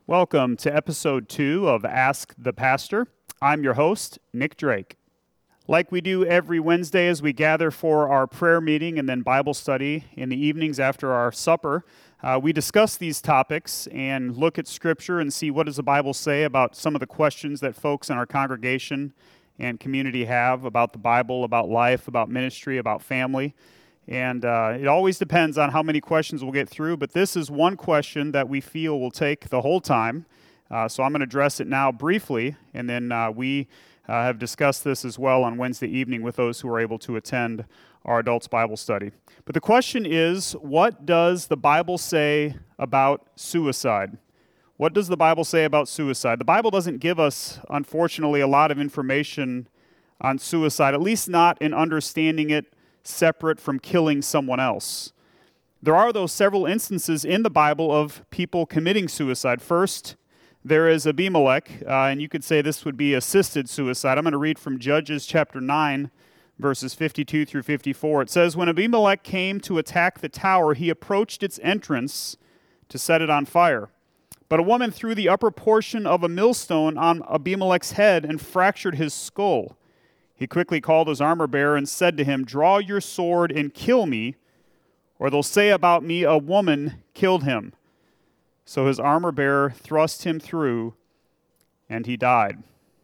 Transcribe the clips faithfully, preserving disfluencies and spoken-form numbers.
Welcome to episode two of Ask the Pastor. I'm your host, Nick Drake. Like we do every Wednesday as we gather for our prayer meeting and then Bible study in the evenings after our supper, uh, we discuss these topics and look at Scripture and see what does the Bible say about some of the questions that folks in our congregation and community have about the Bible, about life, about ministry, about family. And uh, it always depends on how many questions we'll get through, but this is one question that we feel will take the whole time. Uh, so I'm going to address it now briefly, and then uh, we uh, have discussed this as well on Wednesday evening with those who are able to attend our adults Bible study. But the question is, what does the Bible say about suicide? What does the Bible say about suicide? The Bible doesn't give us, unfortunately, a lot of information on suicide, at least not in understanding it separate from killing someone else. There are, though, several instances in the Bible of people committing suicide. First, there is Abimelech, uh, and you could say this would be assisted suicide. I'm going to read from Judges chapter nine, verses fifty-two through fifty-four. It says, "When Abimelech came to attack the tower, he approached its entrance to set it on fire. But a woman threw the upper portion of a millstone on Abimelech's head and fractured his skull. He quickly called his armor-bearer and said to him, 'Draw your sword and kill me, or they'll say about me, a woman killed him.' So his armor-bearer thrust him through, and he died."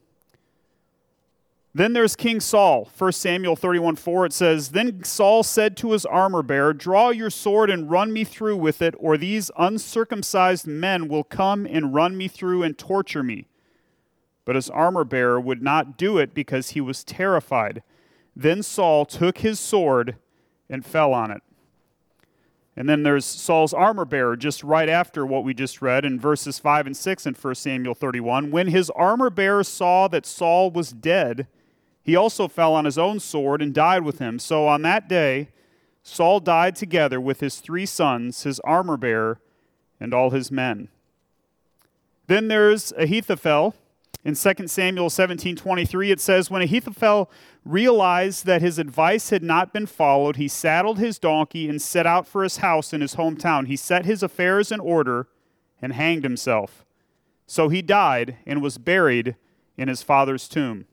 Then there's King Saul. First Samuel thirty-one four, it says, "Then Saul said to his armor-bearer, 'Draw your sword and run me through with it, or these uncircumcised men will come and run me through and torture me.' But his armor-bearer would not do it because he was terrified. Then Saul took his sword and fell on it." And then there's Saul's armor-bearer just right after what we just read in verses five and six in First Samuel thirty-one. "When his armor-bearer saw that Saul was dead, he also fell on his own sword and died with him. So on that day, Saul died together with his three sons, his armor-bearer, and all his men." Then there's Ahithophel. In Second Samuel seventeen twenty-three, it says, "When Ahithophel realized that his advice had not been followed, he saddled his donkey and set out for his house in his hometown. He set his affairs in order and hanged himself. So he died and was buried in his father's tomb."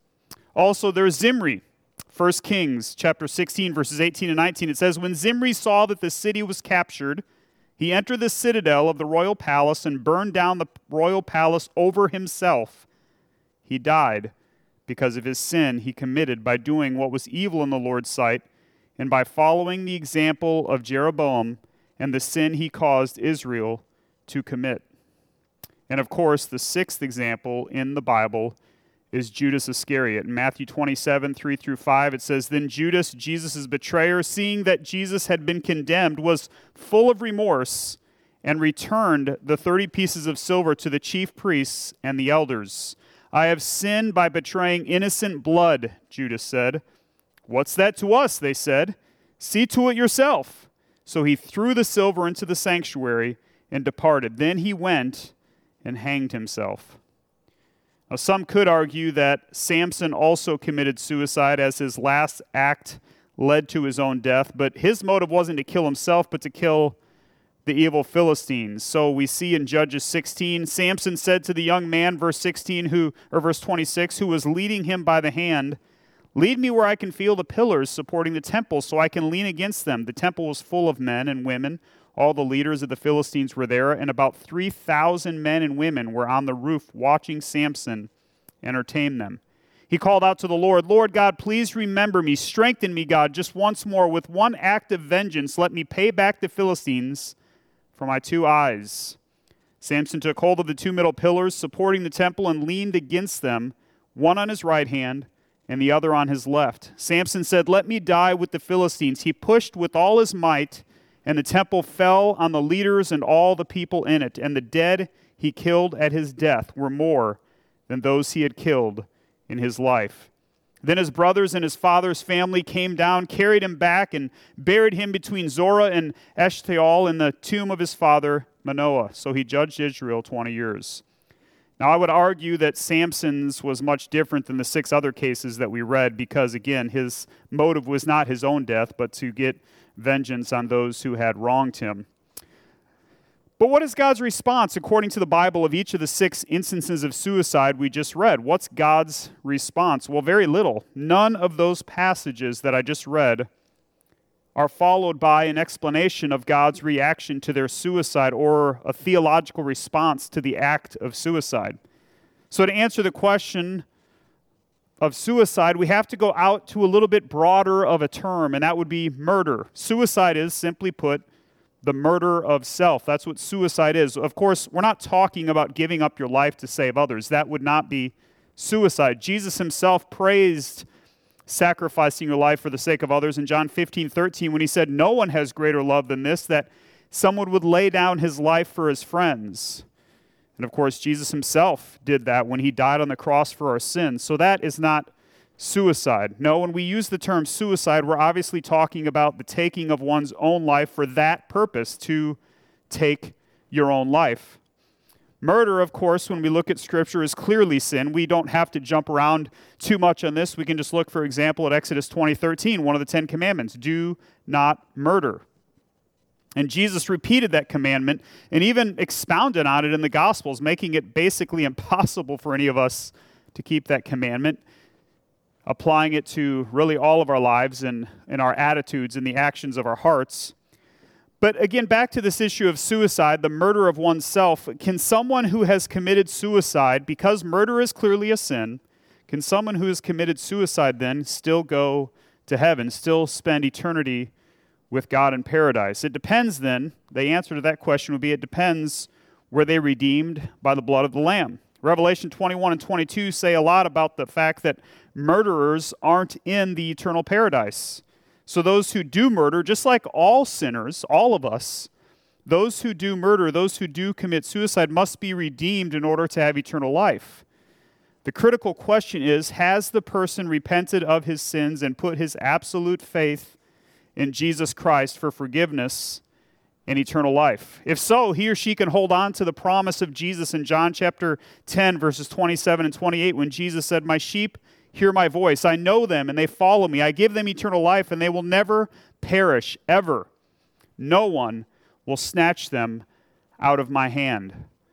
Also, there's Zimri. First Kings chapter sixteen, verses eighteen and nineteen. It says, "When Zimri saw that the city was captured, he entered the citadel of the royal palace and burned down the royal palace over himself. He died because of his sin he committed by doing what was evil in the Lord's sight and by following the example of Jeroboam and the sin he caused Israel to commit." And of course, the sixth example in the Bible is Judas Iscariot. In Matthew twenty-seven, three through five, it says, "Then Judas, Jesus' betrayer, seeing that Jesus had been condemned, was full of remorse and returned the thirty pieces of silver to the chief priests and the elders. 'I have sinned by betraying innocent blood,' Judas said. 'What's that to us?' they said. 'See to it yourself.' So he threw the silver into the sanctuary and departed. Then he went and hanged himself." Now, some could argue that Samson also committed suicide as his last act led to his own death, but his motive wasn't to kill himself, but to kill the evil Philistines. So we see in Judges sixteen, Samson said to the young man, verse sixteen, who or verse twenty-six, who was leading him by the hand, "Lead me where I can feel the pillars supporting the temple, so I can lean against them." The temple was full of men and women. All the leaders of the Philistines were there, and about three thousand men and women were on the roof watching Samson entertain them. He called out to the Lord, "Lord God, please remember me. Strengthen me, God, just once more. With one act of vengeance, let me pay back the Philistines for my two eyes." Samson took hold of the two middle pillars supporting the temple and leaned against them, one on his right hand and the other on his left. Samson said, "Let me die with the Philistines." He pushed with all his might, and the temple fell on the leaders and all the people in it. And the dead he killed at his death were more than those he had killed in his life. Then his brothers and his father's family came down, carried him back, and buried him between Zorah and Eshtaol in the tomb of his father Manoah. So he judged Israel twenty years. Now, I would argue that Samson's was much different than the six other cases that we read because, again, his motive was not his own death, but to get vengeance on those who had wronged him. But what is God's response according to the Bible of each of the six instances of suicide we just read? What's God's response? Well, very little. None of those passages that I just read are followed by an explanation of God's reaction to their suicide or a theological response to the act of suicide. So to answer the question of suicide, we have to go out to a little bit broader of a term, and that would be murder. Suicide is, simply put, the murder of self. That's what suicide is. Of course, we're not talking about giving up your life to save others. That would not be suicide. Jesus himself praised sacrificing your life for the sake of others in John fifteen thirteen when he said, "No one has greater love than this, that someone would lay down his life for his friends." And of course, Jesus himself did that when he died on the cross for our sins. So that is not suicide. No, when we use the term suicide, we're obviously talking about the taking of one's own life for that purpose, to take your own life. Murder, of course, when we look at Scripture, is clearly sin. We don't have to jump around too much on this. We can just look, for example, at Exodus twenty thirteen, one of the Ten Commandments. Do not murder. And Jesus repeated that commandment and even expounded on it in the Gospels, making it basically impossible for any of us to keep that commandment, applying it to really all of our lives and, and our attitudes and the actions of our hearts. But again, back to this issue of suicide, the murder of oneself. Can someone who has committed suicide, because murder is clearly a sin, can someone who has committed suicide then still go to heaven, still spend eternity with God in paradise? It depends then. The answer to that question would be it depends. Were they redeemed by the blood of the Lamb? Revelation twenty-one and twenty-two say a lot about the fact that murderers aren't in the eternal paradise. So those who do murder, just like all sinners, all of us, those who do murder, those who do commit suicide must be redeemed in order to have eternal life. The critical question is, has the person repented of his sins and put his absolute faith in Jesus Christ for forgiveness and eternal life? If so, he or she can hold on to the promise of Jesus in John chapter ten, verses twenty-seven and twenty-eight, when Jesus said, "My sheep hear my voice. I know them, and they follow me. I give them eternal life, and they will never perish, ever. No one will snatch them out of my hand."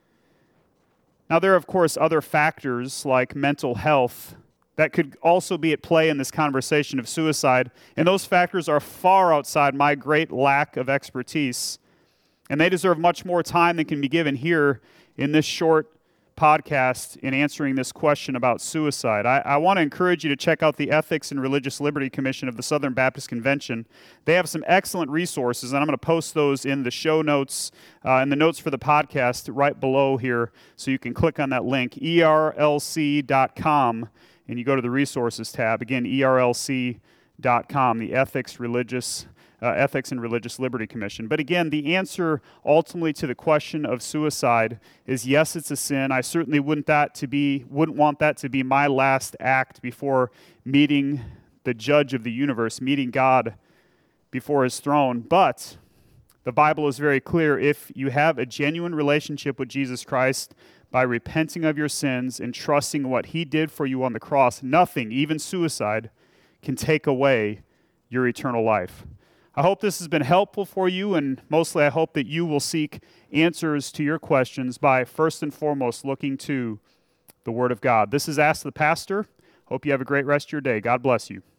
Now, there are, of course, other factors like mental health that could also be at play in this conversation of suicide, and those factors are far outside my great lack of expertise, and they deserve much more time than can be given here in this short podcast in answering this question about suicide. I, I want to encourage you to check out the Ethics and Religious Liberty Commission of the Southern Baptist Convention. They have some excellent resources, and I'm going to post those in the show notes uh, and the notes for the podcast right below here, so you can click on that link, E R L C dot com, and you go to the resources tab. Again, E R L C dot com, the Ethics, Religious Uh, Ethics and Religious Liberty Commission. But again, the answer ultimately to the question of suicide is yes, it's a sin. I certainly wouldn't that to be wouldn't want that to be my last act before meeting the judge of the universe, meeting God before his throne. But the Bible is very clear. If you have a genuine relationship with Jesus Christ by repenting of your sins and trusting what he did for you on the cross, nothing, even suicide, can take away your eternal life. I hope this has been helpful for you, and mostly I hope that you will seek answers to your questions by first and foremost looking to the Word of God. This is Ask the Pastor. Hope you have a great rest of your day. God bless you.